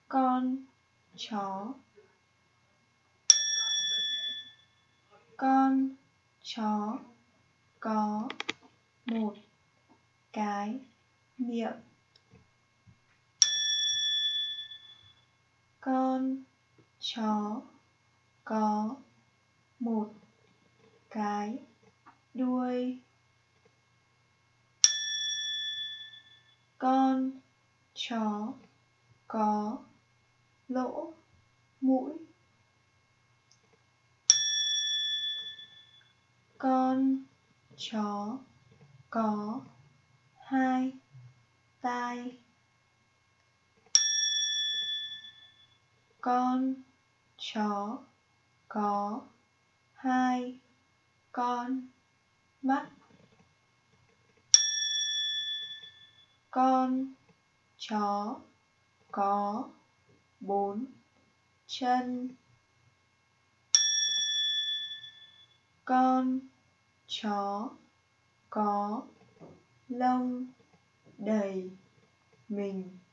con chó, con chó có một cái miệng. Con chó có một cái đuôi. Con chó có lỗ mũi. Con chó có hai tai. Con chó có hai con mắt. Con chó có bốn chân. Con chó có lông đầy mình.